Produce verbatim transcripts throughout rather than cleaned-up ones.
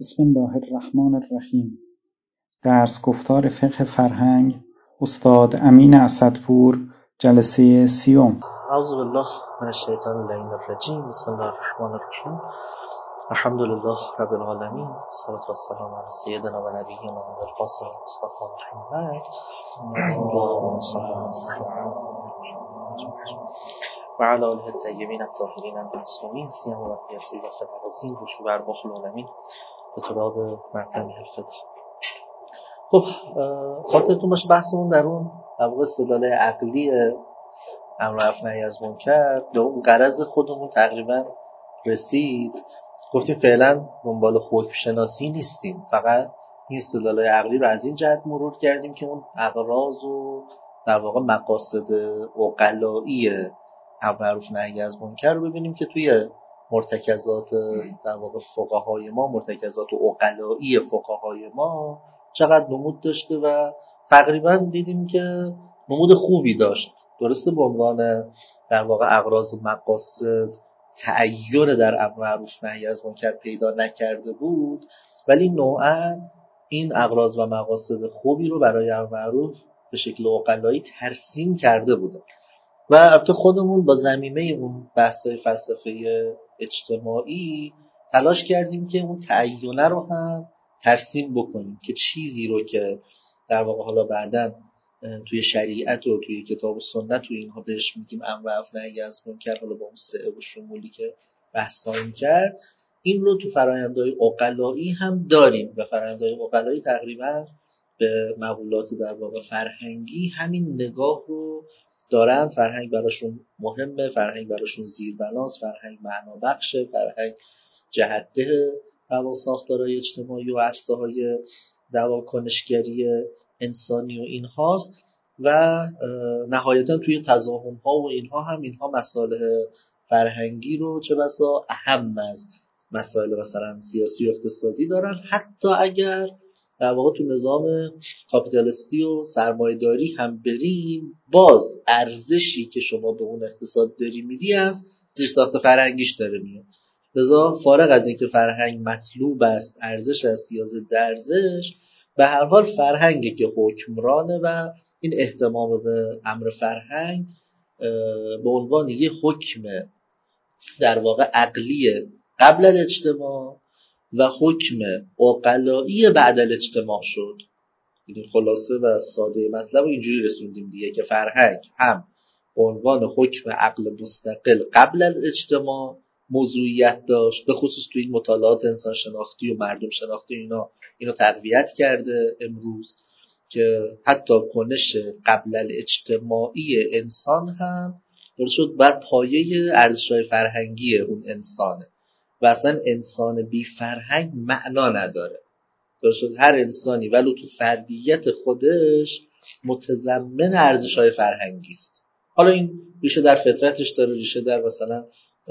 بسم الله الرحمن الرحیم. درس گفتار فقه فرهنگ استاد امین اسدپور، جلسه سیوم. اعوذ بالله من الشیطان اللعین الرجیم. بسم الله الرحمن الرحیم. الحمد لله رب العالمین، الصلاة والسلام علی سیدنا و نبینا القاسم مصطفی محمد اللهم صل علی محمد و علی آله الطیبین الطاهرین المعصومین سیما بقیة طیبة الارضین و ارواح العالمین به تراب مرقم الفقه. خب خاطرتون باشه بحثمون در اون در واقع استدلال عقلی امر معروف نهی از منکر به اون غرض خودمون تقریبا رسید. گفتیم فعلا دنبال حکم شناسی نیستیم، فقط این استدلال عقلی رو از این جهت مرور کردیم که اون اغراض و در واقع مقاصد عقلایی امر معروف نهی از منکر رو ببینیم که توی مرتکزات در واقع فقهای ما، مرتکزات عقلایی فقهای ما چقدر نمود داشته و تقریبا دیدیم که نمود خوبی داشت. درسته به عنوان در واقع اغراض و مقاصد تعین در امر معروف نهی از منکر پیدا نکرده بود، ولی نوعا این اغراض و مقاصد خوبی رو برای امر معروف به شکل عقلایی ترسیم کرده بوده. و البته خودمون با ضمیمه اون بحث‌های فلسفه اجتماعی تلاش کردیم که اون تعینه رو هم ترسیم بکنیم که چیزی رو که در واقع حالا بعداً توی شریعت و توی کتاب و سنت و اینها بهش میگیم امر معروف نهی از منکر، حالا با اون سعه و شمولی که بحث خواهیم کرد، این رو تو فرآیندهای عقلایی هم داریم و فرآیندهای عقلایی تقریبا به مقولات در واقع فرهنگی همین نگاه رو دارن. فرهنگ براشون مهمه، فرهنگ براشون زیربناست، فرهنگ معنا بخشه، فرهنگ جهتده در ساختارهای اجتماعی و عرصه‌های در واقع کنشگری انسانی و اینهاست. و نهایتا توی تضاهم‌ها و اینها هم اینها مسائل فرهنگی رو چه بسا اهم از مسائل مثلا سیاسی و اقتصادی دارن، حتی اگر در واقع تو نظام کاپیتالیستی و سرمایه‌داری هم بریم، باز ارزشی که شما به اون اقتصاد داری میدی از زیرساخت فرهنگیش داره میاد. لذا فارغ از اینکه فرهنگ مطلوب است، ارزش است یا ضد ارزش، به هر حال فرهنگی که حکمرانه و این اهتمام به امر فرهنگ به عنوان یه حکم در واقع عقلی قبل الاجتماع و حکم عقلایی بعد الاجتماع شد. این خلاصه و ساده مطلب رو اینجوری رسوندیم دیگه که فرهنگ هم به عنوان حکم عقل مستقل قبل الاجتماع موضوعیت داشت، به خصوص توی این مطالعات انسان شناختی و مردم شناختی اینا اینو تقویت کرده امروز که حتی کنش قبل الاجتماعی انسان هم درست شد بر پایه ارزش‌های فرهنگی اون انسانه و اصلا انسان بی فرهنگ معنا نداره. درست شد هر انسانی ولو تو فردیت خودش متضمن ارزش‌های فرهنگی است. حالا این ریشه در فطرتش داره، ریشه در مثلا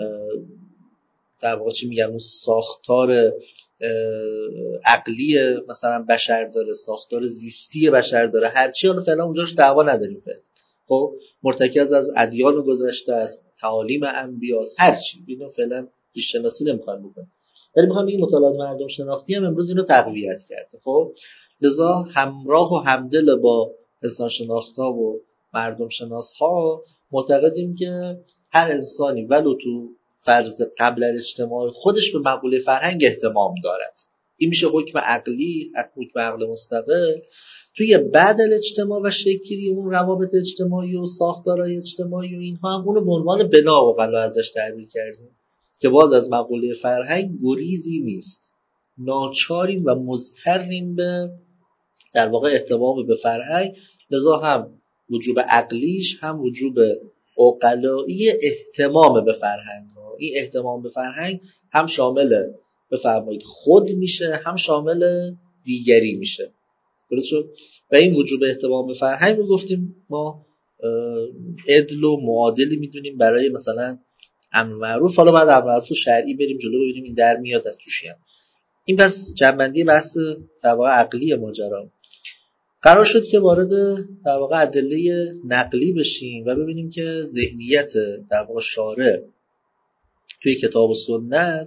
در واقع چی میگم اون ساختار عقلی مثلا بشر داره، ساختار زیستی بشر داره، هرچی. حالا فعلا اونجاش دعوا نداریم فعلا. خب مرتکز از ادیان گذشته است، تعالیم انبیاست، هرچی. اینو فعلا ریشه شناسی نمیخوایم بکنیم، ولی میخوام این مطالعات مردم شناختی هم امروز اینو تقویت کرده. خب لذا همراه و همدل با انسان شناخت‌ها و مردم شناس‌ها معتقدیم که هر انسانی ولو تو فرض قبل اجتماع خودش به مقوله فرهنگ اهتمام دارد. این میشه حکم عقلی، حکم عقل مستقل. توی بعد اجتماع و شکلی اون روابط اجتماعی و ساختارهای اجتماعی و اینها هم اونو به عنوان بنا و قلا ازش تعبیر کردیم که باز از مقوله فرهنگ گریزی نیست، ناچاریم و مضطریم به در واقع اهتمام به فرهنگ. لذا هم وجوب عقلیش هم وجوب عقلایی اهتمام به فرهنگ ها. این اهتمام به فرهنگ هم شامل بفرمایید خود میشه، هم شامل دیگری میشه. درست شد؟ و این وجوب اهتمام به فرهنگ رو گفتیم ما عدل و معادلی میدونیم برای مثلا امر معروف. حالا بعد امر معروف شرعی بریم جلو ببینیم این در میاد از توش هم. این پس جنبندی بحث در واقع عقلی ماجرا. قرار شد که وارد در واقع ادله نقلی بشیم و ببینیم که ذهنیت در واقع شارع توی کتاب و سنت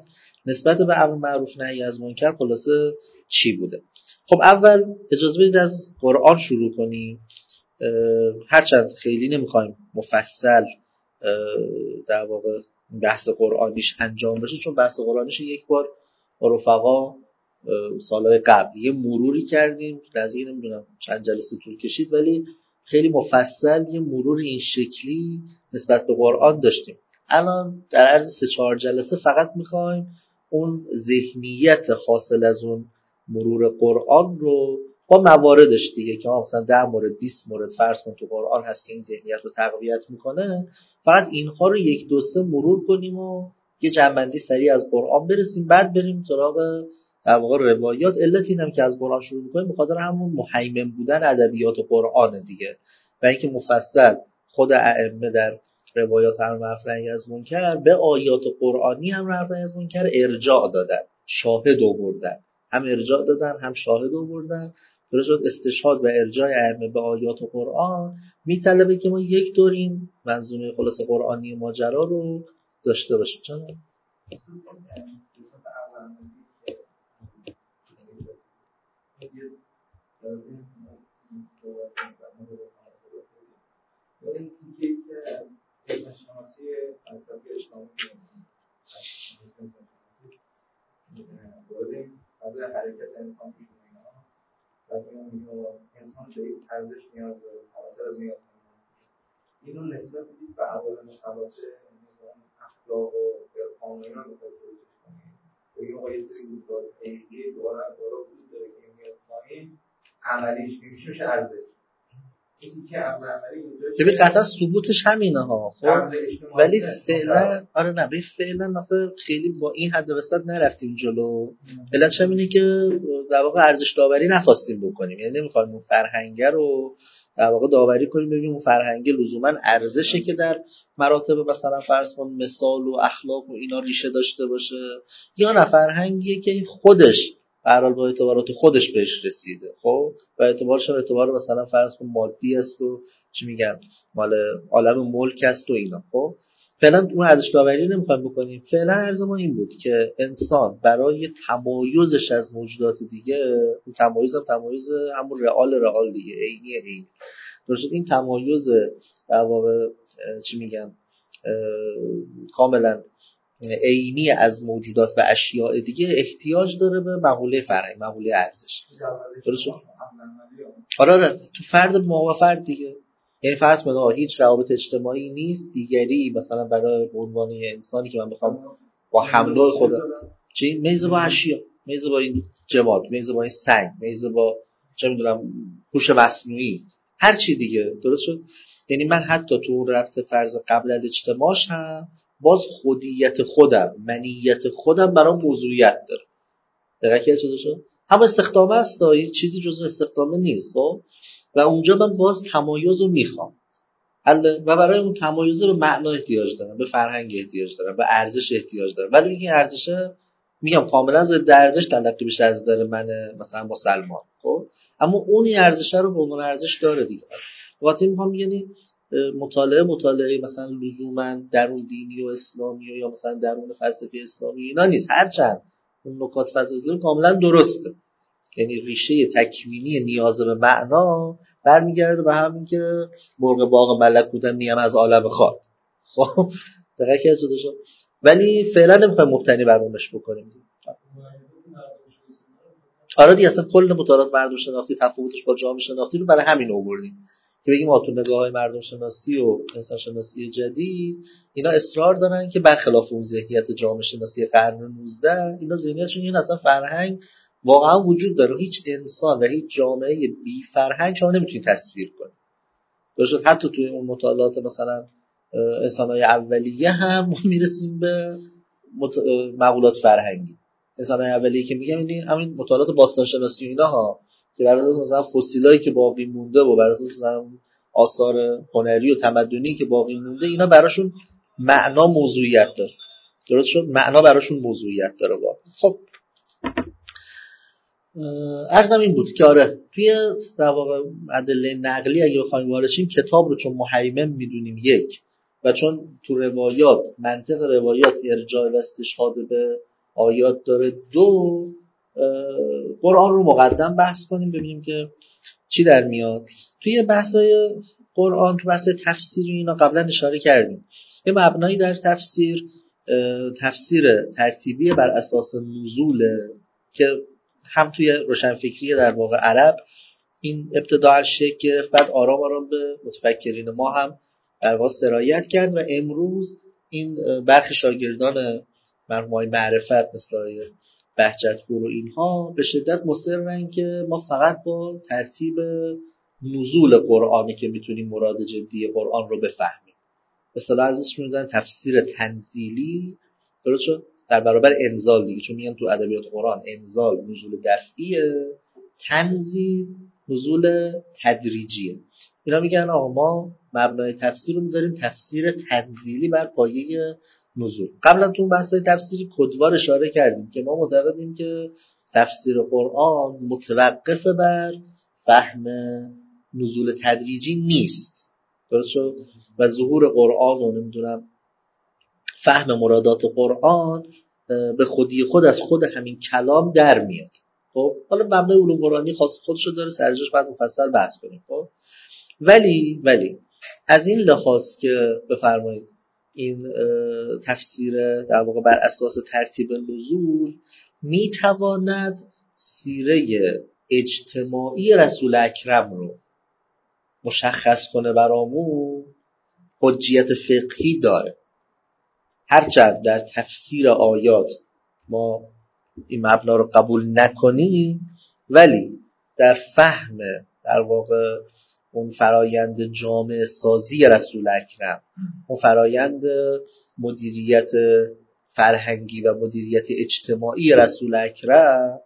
نسبت به امر معروف نهی از منکر خلاصه چی بوده. خب اول اجازه بدید از قرآن شروع کنیم، هرچند خیلی نمیخوایم مفصل در واقع بحث قرآنیش انجام بشه، چون بحث قرآنیش یک بار با رفقا سالهای قبل یه مروری کردیم، نزدیک نمیدونم چند جلسه طول کشید، ولی خیلی مفصل یه مرور این شکلی نسبت به قرآن داشتیم. الان در عرض سه چهار جلسه فقط میخوایم اون ذهنیت حاصل از اون مرور قرآن رو با مواردش دیگه که مثلا ده مورد بیست مورد فرض کن تو قرآن هست که این ذهنیت رو تقویت میکنه، فقط اینها رو یک دو سه مرور کنیم و یه جنبندی سریع از قرآن برسیم، بعد بریم سراغ در واقع روایات. علت اینم که از قرآن شروع میکنیم بخاطر همون مهیمن بودن ادبیات قرآن دیگه، و اینکه مفصل خود ائمه در روایات امر معروف نهی از منکر به آیات قرآنی هم امر نهی از منکر ارجاع دادن، شاهد آوردن، هم ارجاع دادن هم شاهد آوردن. درست استشهاد و ارجاع ائمه به آیات قرآن میطلبه که ما یک دور این منظومه خلاص قرآنی ماجرا رو داشته باشیم. چون از حرکت انسان می‌بینیم و می‌بینیم انسان به یک ارزش نیاز داره، خاطر از نیاز داره. اینو نسبت بدید به عوامل خلاصه اخلاق و عرفان و اینا بخواید توضیح کنید. بگیم آقا یه سری روزگار حقیقی دوباره بالا وجود داره که میاد پایین، عملیش میشه میشه ارزش. ببین قطعا ثبوتش همینه ها، خب ولی فعلا آره نه ببین فعلا مثلا خیلی با این حد وسط نرفتیم جلو. علتش هم اینه که در واقع ارزش داوری نخواستیم بکنیم، یعنی نمیخوایم اون فرهنگ رو در واقع داوری کنیم ببینیم اون فرهنگ لزوما ارزشه که در مراتب مثلا فرض کن مثال و اخلاق و اینا ریشه داشته باشه، یا نه فرهنگیه که خودش به هر حال با اعتبارات خودش بهش رسیده، خب و اعتبارش هم اعتبار مثلا فرض کن مادی است و چی میگن مال عالم ملک است و اینا. خب فعلا اون ارزش داوری نمیخوایم بکنیم. فعلا عرض ما این بود که انسان برای تمایزش از موجودات دیگه، اون تمایز هم تمایز همون رئال رئال دیگه، عینی عینی، درست این تمایز در واقع چی میگن کاملا عینی از موجودات و اشیاء دیگه احتیاج داره به مقوله فرهنگ، مقوله ارزش. درست؟ آره آره تو فرد ما و فرد دیگه، یعنی فرض کنید هیچ روابط اجتماعی نیست دیگری مثلا برای عنوان انسانی که من بخوام با حمله خودم چی میز با اشیاء، میز با این جماد، میز با این سنگ، میز با چه میدونم هوش مصنوعی، هر چی دیگه. درست شد؟ یعنی من حتی تو رابطه فرض قبل الاجتماعش هم باز خودیت خودم، منیت خودم برام موضوعیت داره. دقیقاً چه شد؟ هم استخدامه است، هیچ چیزی جزو استخدامه نیست. خب و اونجا من باز تمایز رو میخوام و برای اون تمایز به معنا احتیاج دارم، به فرهنگ احتیاج دارم، به ارزش احتیاج دارم، ولی این ارزشه میگم کاملا ضد ارزش تلقی بشه از نظر من مثلا مسلمان. خب اما اون این ارزش رو به عنوان ارزش داره دیگه. وقتی میخوام یعنی مطالعه مطالعه مثلا لزوما درون دینی و اسلامی و یا مثلا درون فلسفه اسلامی اینا نیست، هرچند اون نکات فلسفی کاملا درسته، یعنی ریشه تکوینی نیاز به معنا برمیگرده به همین که مرغ باغ ملک بودن نیم از عالم خاک. خب دقیقاً که شده شد، ولی فعلا نمیخوایم مبتنی بر اونش بکنیم. آره دیگه اصلا کل مطالعات مردم شناختی تفاوتش با جامعه شناختی رو برای همین آوردیم که بگیم ما تو نگاه‌های مردم شناسی و انسان شناسی جدید اینا اصرار دارن که برخلاف اون ذهنیت جامعه شناسی قرن نوزده، اینا ذهنیتشون این اصلا فرهنگ واقعا وجود داره، هیچ انسان و هیچ جامعه بی فرهنگ شما نمیتونید تصویر کنید. درست حتی توی اون مطالعات مثلا انسان‌های اولیه هم ما میرسیم به مط... مقولات فرهنگی. انسان‌های اولیه که میگم این همین مطالعات باستان شناسی اینا ها که بر اساس مثلا فسیلایی که باقی مونده و بر اساس مثلا آثار هنری و تمدنی که باقی مونده اینا براشون معنا موضوعیت داره. درست شد؟ معنا براشون موضوعیت داره واقعا. خب عرضم این بود که آره توی در واقع ادله نقلی اگه بخوایم وارد شیم کتاب رو چون محیمن میدونیم یک، و چون تو روایات منطق روایات ارجاع و استشهاد به آیات داره. دو قرآن رو مقدم بحث کنیم ببینیم که چی در میاد. توی بحثای قرآن، تو بحث تفسیر اینا قبلا اشاره کردیم. یه مبنایی در تفسیر تفسیر ترتیبی بر اساس نزول که هم توی روشنفکری در واقع عرب این ابتداء شکل گرفت، بعد آرام آرام به متفکرین ما هم در واقع سرایت کرد و امروز این برخی شاگردان مرحوم معرفت مثل بهجت‌پور و اینها به شدت مصرن که ما فقط با ترتیب نزول قرآنی که میتونیم مراد جدی قرآن رو بفهمیم. اصطلاحاً ازش میگن تفسیر تنزیلی، درست شد، در برابر انزال دیگه، چون میگن تو ادبیات قرآن انزال نزول دفعیه، تنزیل نزول تدریجیه. اینا میگن آقا ما مبنای تفسیر رو میذاریم تفسیر تنزیلی بر پایه نزول. قبلا تو بحث تفسیری کدوار اشاره کردیم که ما معتقدیم که تفسیر قرآن متوقف بر فهم نزول تدریجی نیست، درست شد، و ظهور قرآن و نمیدونم فهم مرادات قرآن به خودی خود از خود همین کلام در میاد. خب حالا مبنای علوم قرآنی خاص خودشو داره، سرجاش بعد مفصل بحث کنیم. خب ولی ولی از این لحاظ که بفرمایید این تفسیر در واقع بر اساس ترتیب نزول میتواند سیره اجتماعی رسول اکرم رو مشخص کنه برامون، حجیت فقهی داره. هرچند در تفسیر آیات ما این مبنا رو قبول نکنیم، ولی در فهم در واقع اون فرایند جامعه سازی رسول اکرم، اون فرایند مدیریت فرهنگی و مدیریت اجتماعی رسول اکرم،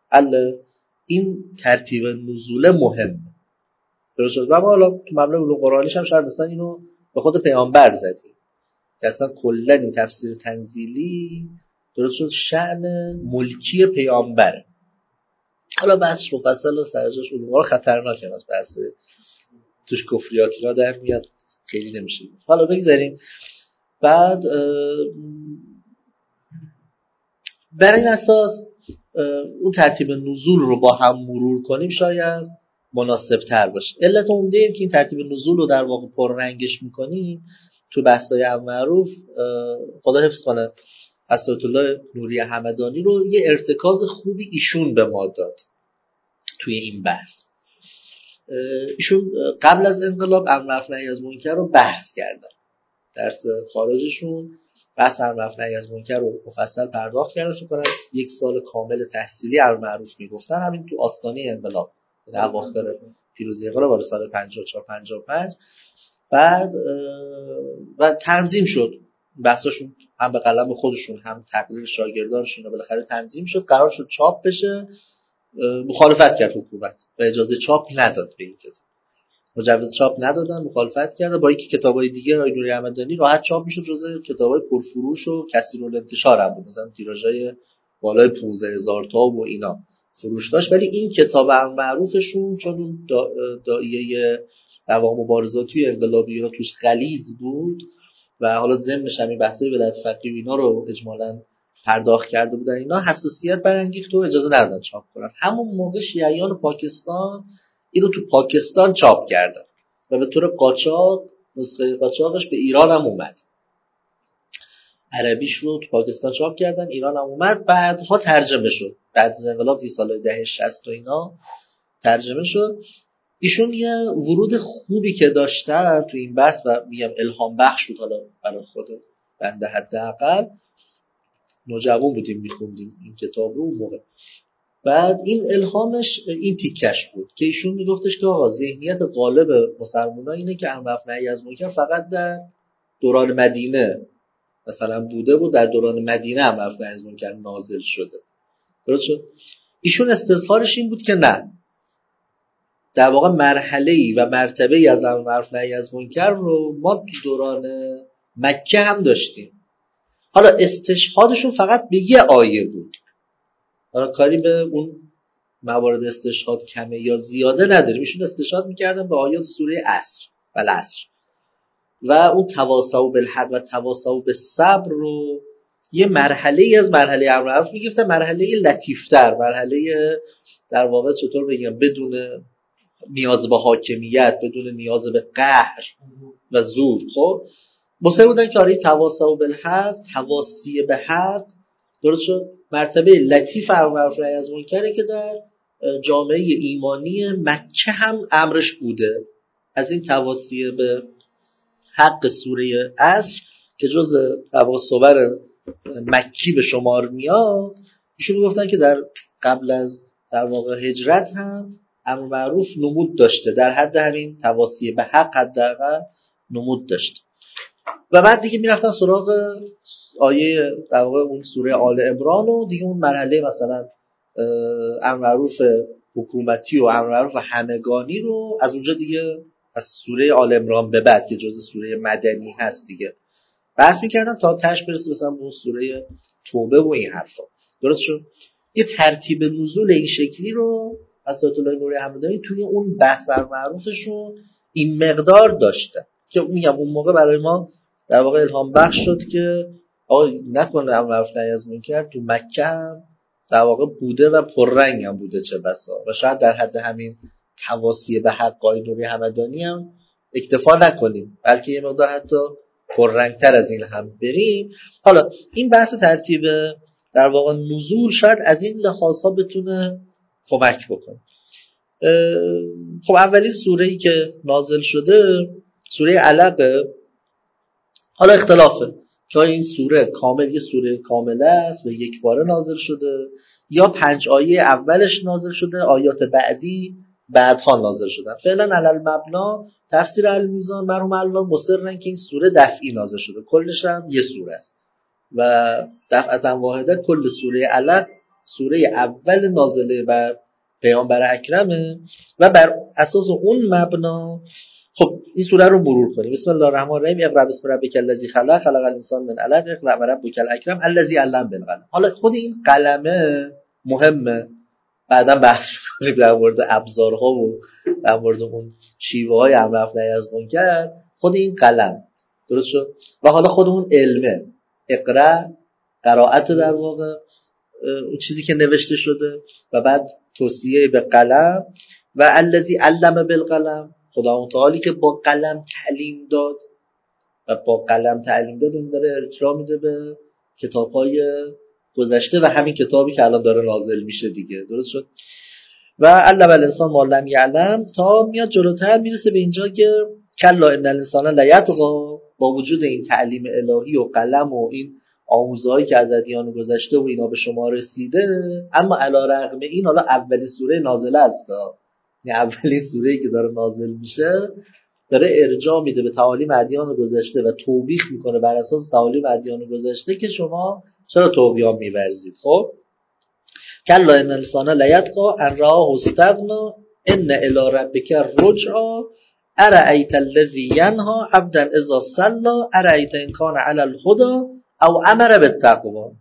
این ترتیب نزول مهمه. درست شد. و ما حالا تو مبنای علوم قرآنیش هم شاید اصلا اینو به خود پیامبر زدیم که اصلا کلا این تفسیر تنزیلی درست شد شأن ملکی پیامبره. حالا بحثش مفصل و سرجاش علوم قرآن خطرناکه، بحث توش کفریاتی را در میاد، خیلی نمیشه. حالا بگذاریم. بعد بر این اساس اون ترتیب نزول رو با هم مرور کنیم شاید مناسب تر باشه. علت عمده این که این ترتیب نزول رو در واقع پررنگش میکنیم تو بحثای معروف، خدا حفظ کنه حضرت الله نوری همدانی رو یه ارتکاز خوبی ایشون به ما داد توی این بحث. ایشون قبل از انقلاب امر معروف نهی از منکر رو بحث کردن، درس خارجشون بحث امر معروف نهی از منکر رو مفصل پرداخت کردن. فکر کنم یک سال کامل تحصیلی امر معروف میگفتن، همین تو آستانه انقلاب در اواخر پیروزی انقلاب وارد سال پنجاه و چهار پنجاه و پنج. بعد و تنظیم شد بحثاشون، هم به قلم خودشون هم تقریر شاگردانشون، و بالاخره تنظیم شد، قرار شد چاپ بشه. مخالفت کرد حکومت و اجازه چاپ نداد به این کتاب، مجوز چاپ ندادن، مخالفت کرده. با اینکه کتابای دیگه آقای نوری همدانی راحت چاپ میشد، جزو کتابای پرفروش و کثیرالانتشار هم بود، مثلا تیراژهای بالای پانزده هزار تا و اینا فروش داشت. ولی این کتاب امر معروفشون چون اون داعیه در واقع مبارزات توی انقلابی ها توش غلیظ بود و حالا ضمنش همین بحثای ولایت فقیه و اینا رو اجمالاً پرداخت کرده بودن، اینا حساسیت برانگیخت و اجازه ندادن چاپ کنن. همون موقع شیعیان پاکستان اینو تو پاکستان چاپ کردن و به طور قاچاق، نسخه قاچاقش به ایران هم اومد، عربیش رو تو پاکستان چاپ کردن، ایران هم اومد، بعدها ترجمه شد، بعد از انقلاب دی سال دهه شصت و اینا ترجمه شد. ایشون یه ورود خوبی که داشتن تو این بحث و میگم الهام بخش بود حالا برای خود بنده، حداقل نوجوان بودیم میخوندیم این کتاب رو اون موقع. بعد این الهامش این تیکش بود که ایشون میگفتش که آقا ذهنیت غالب مسلمان‌ها اینه که امر معروف نهی از منکر فقط در دوران مدینه مثلا بوده بود، در دوران مدینه امر معروف نهی از منکر نازل شده. درست شد. ایشون استظهارش این بود که نه، در واقع مرحله‌ای و مرتبه‌ای از امر معروف نهی از منکر رو ما تو دوران مکه هم داشتیم. حالا استشهادشون فقط به یه آیه بود، حالا کاری به اون موارد استشهاد کمه یا زیاده نداریم. ایشون استشهاد میکردن به آیات سوره عصر و العصر و اون تواصوا بالحق و تواصوا بالصبر رو یه مرحله ای از مرحله امر معروف میگفتن مرحله لطیفتر، مرحله در واقع چطور بگم بدون نیاز به حاکمیت، بدون نیاز به قهر و زور. خب مصر بودن که آره تواصی بالحق، تواصی به حق، درست شد، مرتبه لطیف امر معروف نهی از منکره که در جامعه ایمانی مکه هم امرش بوده. از این تواصی به حق سوره عصر که جز تواصی‌ور مکی به شمار میاد، ایشون گفتن که در قبل از در واقع هجرت هم امر معروف نمود داشته، در حد همین تواصی به حق حداقل نمود داشته. و بعد دیگه میرفتن سراغ آیه در واقع اون سوره آل عمران و دیگه اون مرحله مثلا امر معروف حکومتی و امر معروف همگانی رو از اونجا دیگه از سوره آل عمران به بعد که جزء سوره مدنی هست دیگه بحث میکردن تا تاش برسه مثلا اون سوره توبه و این حرفا. درست شد؟ یه ترتیب نزول این شکلی رو حضرت الله نوری همدانی توی اون بحث امر معروفشون این مقدار داشته که میگم اون موقع برای ما در واقع الهام بخش شد که آقا نکنه امر معروف نهی از منکر تو مکه هم در واقع بوده و پررنگ هم بوده چه بسا، و شاید در حد همین تواصی به حق آقای نوری همدانی هم اکتفا نکنیم، بلکه یه مقدار حتی پررنگتر از این هم بریم. حالا این بحث ترتیب در واقع نزول شاید از این لحاظها بتونه کمک بکنه. خب اولی سوره‌ای که نازل شده سوره علق. حالا اختلافه که این سوره کامل یه سوره کامله است و یک باره نازل شده یا پنج آیه اولش نازل شده، آیات بعدی بعدها نازل شدن. فعلا علل مبنا تفسیر المیزان مرحوم الله مصرن که این سوره دفعی نازل شده، کلش هم یه سوره است و دفعتا واحده کل سوره علق سوره اول نازله بر پیامبر اکرمه و بر اساس اون مبنا خب این سوره رو مرور کنیم. بسم الله الرحمن الرحیم. اقرا بسم ربک الذی خلق خلق الانسان من علق اقرا و ربک الاکرم الذی علم بالقلم. حالا خود این قلمه مهمه، بعدا بحث می‌کنیم در مورد ابزارها و در مورد اون شیوه‌های امر معروف نهی از منکر. خود این قلم درست شد و حالا خود اون علمه، اقرا قرائت در واقع اون چیزی که نوشته شده و بعد توصیه به قلم و الذی علم بالقلم، خدا متعالی که با قلم تعلیم داد و با قلم تعلیم داد این داره ارجاع میده به کتاب‌های گذشته و همین کتابی که الان داره نازل میشه دیگه. درست شد؟ و علم الانسان ما لم یعلم تا میاد جلوتر میرسه به اینجا که کلا ان الانسان لیطغی، با وجود این تعلیم الهی و قلم و این آموزهایی که از ادیان گذشته و اینا به شما رسیده، اما علی رغم این حالا اولین سوره نازله است، یعنی اولین سوره‌ای که داره نازل میشه داره ارجاع میده به تعالیم ادیان گذشته و توبیخ میکنه بر اساس تعالیم ادیان گذشته که شما چرا طغیان می‌ورزید. خب کلا ان الانسان لیطغی ان رآه استغنی ان الی ربک الرجعی ارأیت الذی ینهی عبدا اذا صلی ارأیت ان کان علی الهدی او امر بالتقوی.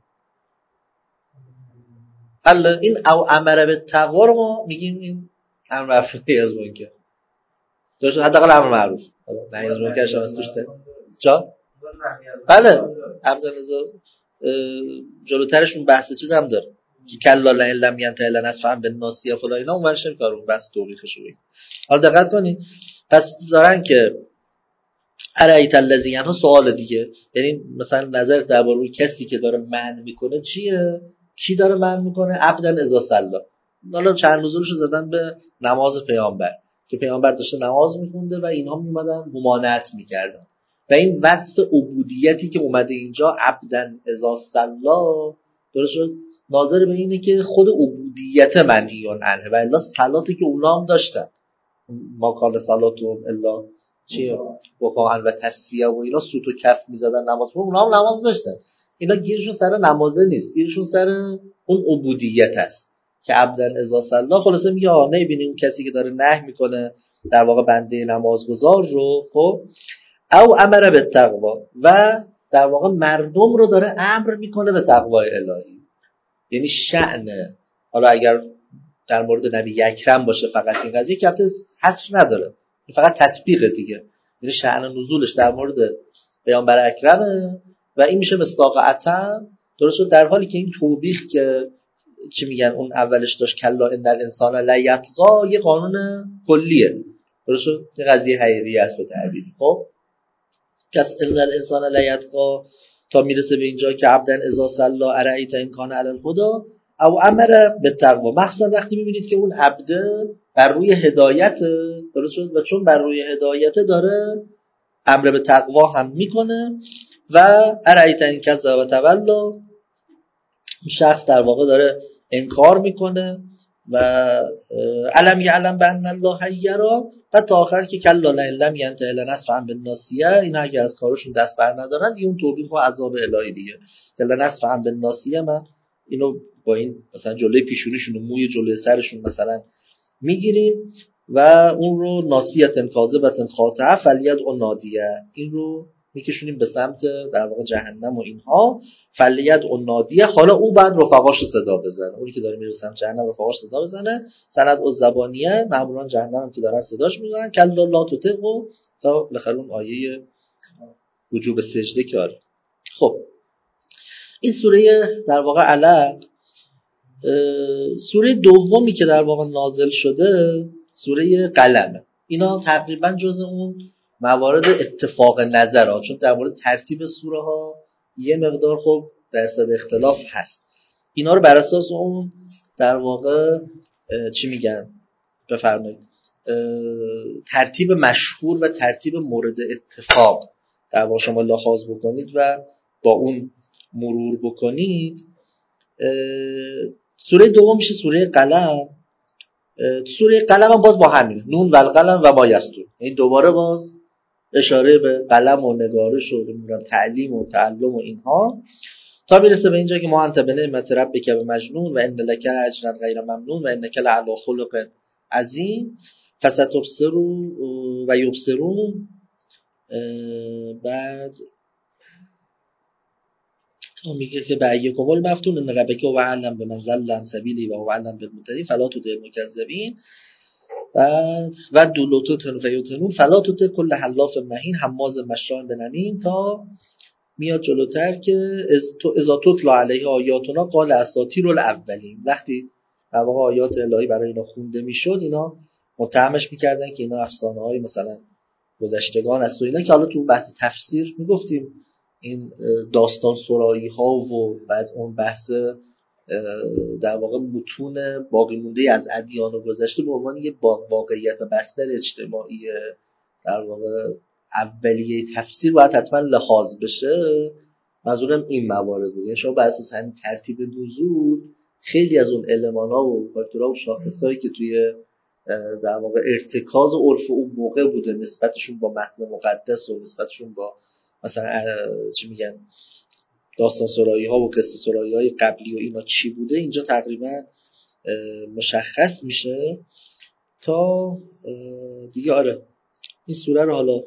حالا این او امر بالتقوی رو ما میگیم این امر معروف نهی از منکر درست، حداقل امر معروف نهی از منکر شما توش ده جا بله عبدالله جلوترشون بحث چیز هم داره که کلا لم ینته الا نصفا بالناصیه فلا اینا اون ورشم کار اون بحث توبیخش رو. حالا دقت کنید پس دارن که ارایت الذی ینها سوال دیگه، یعنی مثلا نظر درباره کسی که داره منع میکنه چیه؟ کی داره منع میکنه؟ عبدن اذا صلی. حالا چند نزولشو زدن به نماز پیامبر که پیامبر داشته نماز میخونده و اینها میومدن ممانعت میکردن و این وصف عبودیتی که اومده اینجا عبدن اذا صلی درست شد ناظر به اینه که خود عبودیت منهیون عنه و الا صلاتی که اونا هم داشتن ما کان صلاتهم الا چیه وقاعا و تصفیه و اینا سوت و کف میزدن نماز، اونا هم نماز داشتن. اینا گیرشون سر نمازه نیست، گیرشون سر اون عبودیت است که عبدن اذا صلی. خلاصه میگه آ نمیبینیم کسی که داره نهی میکنه در واقع بنده نمازگزار رو خب او امر بالتقوا و در واقع مردم رو داره امر میکنه به تقوای الهی، یعنی شأن حالا اگر در مورد نبی اکرم باشه فقط این قضیه که البته حصر نداره فقط تطبیق دیگه، یعنی شأن نزولش در مورد پیامبر اکرمه و این میشه مصداق عتم درست شد؟ در حالی که این توبیخ که چی میگن اون اولش داشت کلا ان الانسان لیطغا، یه قانون کلیه، درست شد؟ یه قضیه حقیقی است به تعبیر. خب کس ان الانسان لیطغا تا میرسه به اینجا که عبدا اذا صلی ارایت ان کان علی الهدی او امر بالتقوا، مخصوصا وقتی میبینید که اون عبده بر روی هدایت، درست شد؟ و چون بر روی هدایت داره امر به تقوا هم میکنه و ارایت ان کذب و تولا، شخص در واقع داره انکار میکنه و علم یعلم بان الله یرا، و تا آخر که کلا لم ینته لنصفا بالناصیه، اینا اگر از کارشون دست بر ندارن دیگه اون توبیخ و عذاب الهی دیگه. کلا نصفا بالناصیه، من اینو با این مثلا جلوی پیشونیشون و موی جلوی سرشون مثلا میگیریم و اون رو ناصیه کاذبه خاطئه فلیدع نادیه، این رو میکشونیم به سمت در واقع جهنم و اینها. فلیدع نادیه، حالا او بعد رفقاشو صدا بزنه، اونی که داره میره به سمت جهنم رفقاش صدا بزنه. سند الزبانیه، ماموران جهنم هم که دارن صداش میزنن کلا لا تطیعوا، تا بالاخره اون آیه وجوب سجده که آره. خب این سوره در واقع علق، سوره دومی که در واقع نازل شده سوره قلم، اینا تقریبا جز اون موارد اتفاق نظر ها، چون در مورد ترتیب سوره ها یه مقدار خب درصد اختلاف هست. اینا رو بر اساس اون در واقع چی میگن بفرمایید ترتیب مشهور و ترتیب مورد اتفاق در واقع شما لحاظ بکنید و با اون مرور بکنید. سوره دوم میشه سوره قلم. سوره قلم هم باز با همین نون و القلم و ما یسطرون، این دوباره باز اشاره به قلم و نگارش و تعلیم و تعلم و اینها، تا میرسه به اینجا که ما انت به نعمت ربک بمجنون و ان لک اجرا غیر ممنون و انک لعلی خلق عظیم فستبصر و یبصرون. بعد تو میگه که بعیکم المفتون ان ربک هو اعلم بمن ضل عن سبیلی و هو اعلم بالمهتدین فلا تطع المکذبین. بعد و دولتو تنفیوتنون فلا تطع کل حلاف مهین حماز مشاء بنمیم، تا میاد جلوتر که از تو اذا تتلی علیه آیاتنا قال اساطیر الاولین، وقتی در واقع آیات الهی برای اینا خونده میشد اینا متهمش میکردن که اینا افسانه های مثلا گذشتگان است و اینا، که حالا تو بحث تفسیر میگفتیم این داستان سرایی ها و بعد اون بحث در واقع متون باقی مونده از ادیان و گذشته به عنوان یه واقعیت و بستر اجتماعی در واقع اولیه تفسیر باید حتما لحاظ بشه. منظورم این موارد بود، یعنی شما بر اساس همین ترتیب نزول خیلی از اون المانا و فاکتورها و شاخصایی که توی در واقع ارتکاز عرف اون موقع بوده نسبتشون با متن مقدس و نسبتشون با مثلا چی میگن داستان سرایی ها و قصه سرایی های قبلی و اینا چی بوده، اینجا تقریبا مشخص میشه. تا دیگه آره این سوره رو حالا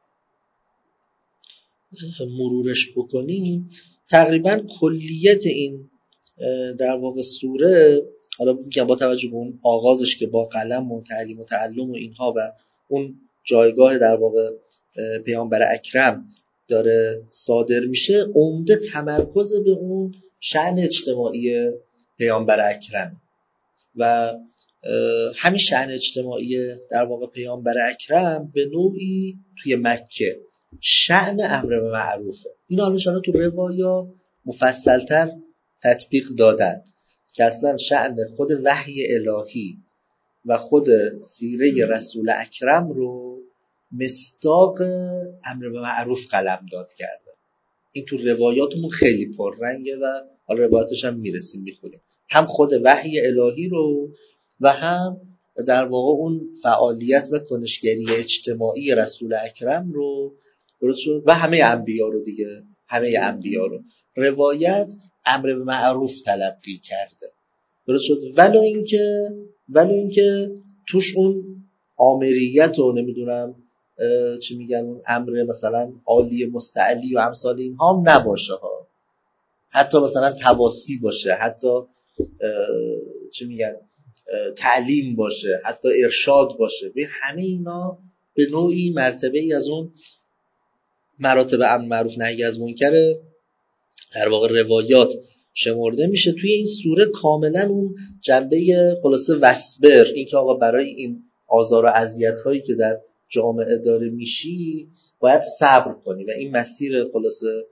مرورش بکنیم، تقریبا کلیت این در واقع سوره، حالا میگم با توجه به اون آغازش که با قلم و تعلیم و تعلم و اینها و اون جایگاه در واقع پیامبر اکرم داره صادر میشه، عمده تمرکز به اون شأن اجتماعی پیامبر اکرم و همین شأن اجتماعی در واقع پیامبر اکرم به نوعی توی مکه شأن امر به معروفه. این حالا شما تو روایات مفصلتر تطبیق دادن که اصلا شأن خود وحی الهی و خود سیره رسول اکرم رو مصداق امر به معروف قلمداد کرده. این تو روایاتمون خیلی پررنگه و حالا روایاتش هم میرسیم میخونیم، هم خود وحی الهی رو و هم در واقع اون فعالیت و کنشگری اجتماعی رسول اکرم رو، درست شد، و همه انبیا رو دیگه، همه انبیا رو روایت امر به معروف تلقی کرده، درست شد، ولو اینکه ولو اینکه توش اون آمریت و نمیدونم چی میگن اون امر مثلا عالی مستعلی و امثال اینها هم نباشه ها، حتی مثلا تواصی باشه، حتی چی میگن تعلیم باشه، حتی ارشاد باشه، به همه اینا به نوعی مرتبه ای از اون مراتب امر معروف نهی از منکر در واقع روایات شمرده میشه. توی این سوره کاملا اون جنبه خلاصه وصبر، این که آقا برای این آزار و اذیت‌هایی که در جامعه داره میشی باید صبر کنی و این مسیر خلاصه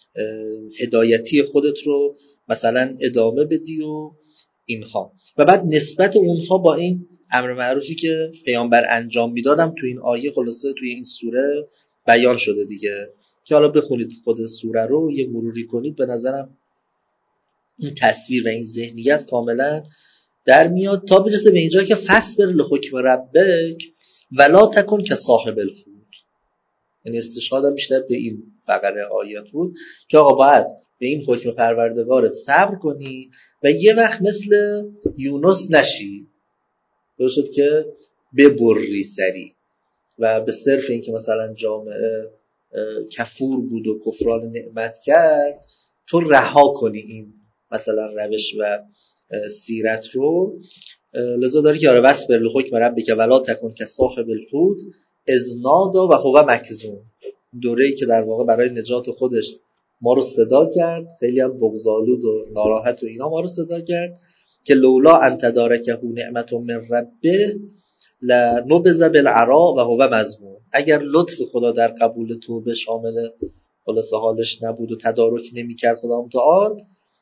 هدایتی خودت رو مثلا ادامه بدی و اینها. و بعد نسبت اونها با این امر معروفی که پیامبر انجام میدادم تو این آیه خلاصه توی این سوره بیان شده دیگه، که حالا بخونید خود سوره رو یه مروری کنید، به نظرم این تصویر و این ذهنیت کاملا در میاد تا برسه به اینجا که فصبر لحکم ربک ولا تکن که صاحب الحوت. یعنی استشهادم بیشتر به این فقره آیات بود که آقا باید به این حکم پروردگارت صبر کنی و یه وقت مثل یونس نشی، درست که ببری سری و به صرف این که مثلا جامعه کفور بود و کفران نعمت کرد تو رها کنی این مثلا روش و سیرت رو. لذا داری که آره وصبر لحکم ربک ولا تکن که صاحب الحوت اذ نادا و هو مکظوم، دوره‌ای که در واقع برای نجات خودش ما رو صدا کرد، خیلی هم بغض‌آلود و ناراحت و اینا ما رو صدا کرد که لولا ان تدارکه نعمت من ربه لنبذ بالعراء و هو مذموم. اگر لطف خدا در قبول توبه شامل خلاصه حالش نبود و تدارک نمی‌کرد خدا متعال،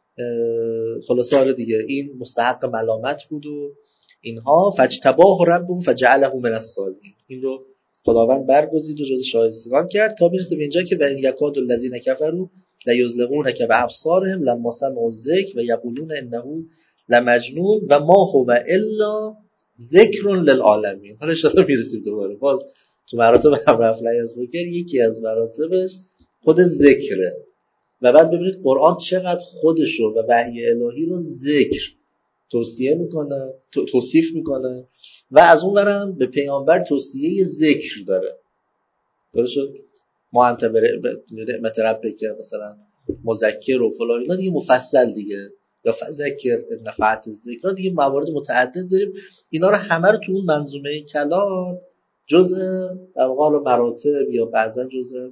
خلاصه آره دیگه این مستحق ملامت بود و اینها. فاجتباه ربه فجعله من الصالحین، این رو خداوند برگزید و جز شایستگان کرد تا برسه به اینجا که و یکاد الذین کفروا لیزلقونک بابصارهم لما سمعوا الذکر و یقولون انه لمجنون و ما هو الا ذکر للعالمین. حالا ان شاء الله میرسیم دوباره باز تو مراتب هم رفلای از بکر یکی از مراتبش خود ذکره. و بعد ببینید قرآن چقدر خودشو و وحی الهی رو ذکر توصیه میکنه، توصیف میکنه و از اون ورم به پیامبر توصیه ذکر داره. درست شد؟ ما انت به نعمت ربک که مثلا مذکر و فلان اینا دیگه مفصل دیگه، یا فذکر نفعت الذکر دیگه موارد متعدد داریم. اینا رو همه رو تو اون منظومه کلام جزء در واقع مراتب یا بعضا جزء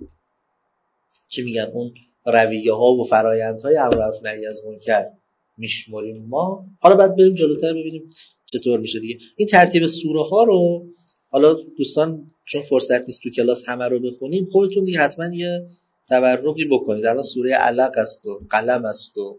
چی میگن اون رویه ها و فرایندهای امر معروف نهی از منکر میشماریم ما. حالا بعد بریم جلوتر ببینیم چطور میشه دیگه. این ترتیب سوره ها رو حالا دوستان چون فرصت نیست تو کلاس همه رو بخونیم، خودتون دیگه حتما یه تبرقی بکنید. الان سوره علق است و قلم است و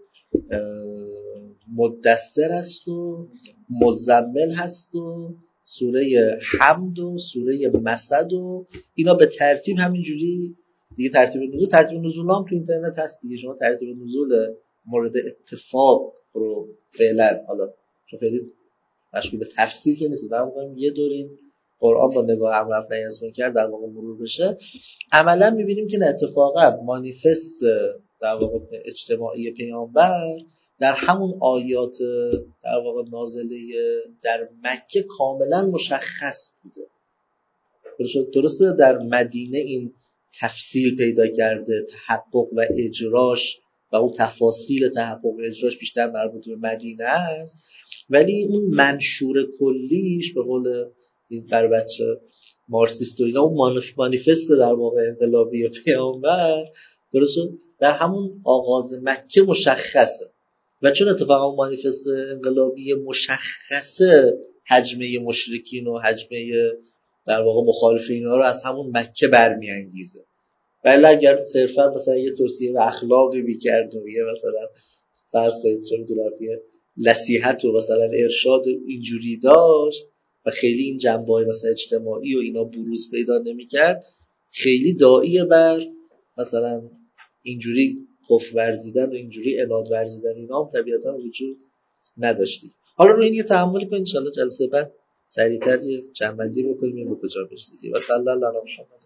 مدثر است و مزمل هست و سوره حمد و سوره مسد و اینا به ترتیب همینجوری دیگه. ترتیب نزول ترتیب نزول هم تو اینترنت هست دیگه، شما ترتیب نزول مورد اتفاق رو فعلا حالا چون خیلی مشغول به تفسیر که نیست، در واقع یه دوری قرآن با نگاه امر رفت نهی از منکر در واقع مرور بشه. عملا می‌بینیم که اتفاقا مانیفست در واقع اجتماعی پیامبر در همون آیات در واقع نازله در مکه کاملا مشخص بوده. درسته در مدینه این تفصیل پیدا کرده، تحقق و اجراش و اون تفاصیل تحقق و اجراش بیشتر مربوط به مدینه است، ولی اون منشور کلیش به قول این بر بچه مارکسیست و اینا اون مانیفست در واقع انقلابی پیامبر درست در همون آغاز مکه مشخصه. و چون اتفاقا اون مانیفست انقلابی مشخصه، حجمه مشرکین و حجمه در واقع مخالفین رو از همون مکه برمیانگیزه. ولی اگر صرفا مثلا یه توصیه و اخلاقی می‌کرد و یه مثلا فرض کنید چون دولابیه نصیحت و مثلا ارشاد اینجوری داشت و خیلی این جنبه‌های مثلا اجتماعی و اینا بروز پیدا نمی‌کرد، خیلی داعیه بر مثلا اینجوری کفر ورزیدن و اینجوری عناد ورزیدن اینا هم طبیعتا وجود نداشتی. حالا رو این یه تأمل کنید ان شاءالله جلسه بعد سریعتر یه جنبندی بکنیم این به کجا برسیدیم. و صلی الله علی محمد.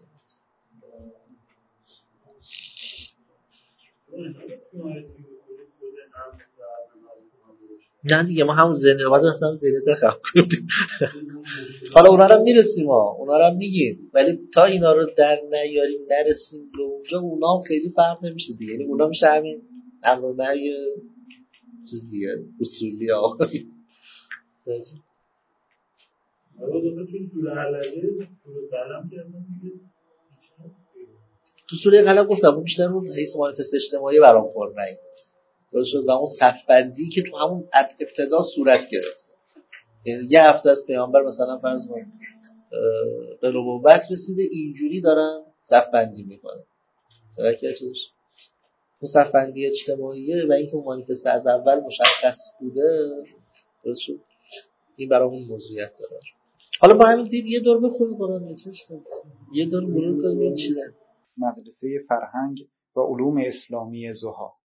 نه دیگه ما همون ذهن اومد اصلا ذهنیت خراب کردیم. حالا اونا رو میرسیم ها اونا رو میگیم، ولی تا اینا رو در نیاریم نرسیم به اونجا اونا هم خیلی فرق نمیشه دیگه. یعنی اونا میشه همین امر نهی چیز دیگه اصولی ها. حالا دوتا توی سوره علقه سوره قلم که اصلا دیگه تو سوره قلم گفتم اون بیشتر اون حیث مانیفست اجتماعی برام پررنگ درست شد و اون صفبندی که تو همون ابتدا صورت گرفت. یعنی یه هفته از پیامبر مثلا فرض کن به نبوت رسیده، اینجوری دارن صفبندی میکنن. درکتش اون صفبندی اجتماعیه و اینکه اون مانیفست از اول مشخص بوده درست شد. این برام اون موضوعیت داره. حالا با همین دید یه دور بخونیم قرآن چش کنیم، یه دور مرور کنیم چی داره. مدرسه فرهنگ و علوم اسلامی ضحی